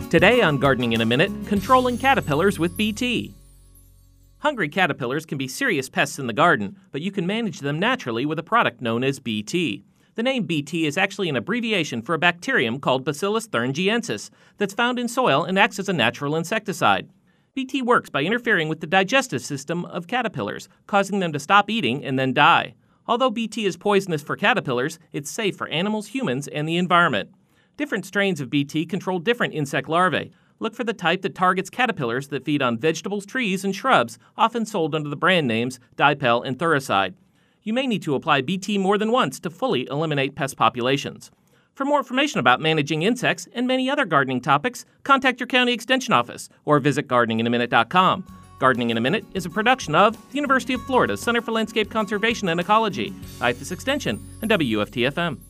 Today on Gardening in a Minute, controlling caterpillars with BT. Hungry caterpillars can be serious pests in the garden, but you can manage them naturally with a product known as BT. The name BT is actually an abbreviation for a bacterium called Bacillus thuringiensis that's found in soil and acts as a natural insecticide. BT works by interfering with the digestive system of caterpillars, causing them to stop eating and then die. Although BT is poisonous for caterpillars, it's safe for animals, humans, and the environment. Different strains of BT control different insect larvae. Look for the type that targets caterpillars that feed on vegetables, trees, and shrubs, often sold under the brand names Dipel and Thuricide. You may need to apply BT more than once to fully eliminate pest populations. For more information about managing insects and many other gardening topics, contact your county extension office or visit gardeninginaminute.com. Gardening in a Minute is a production of the University of Florida Center for Landscape Conservation and Ecology, IFAS Extension, and WFT-FM.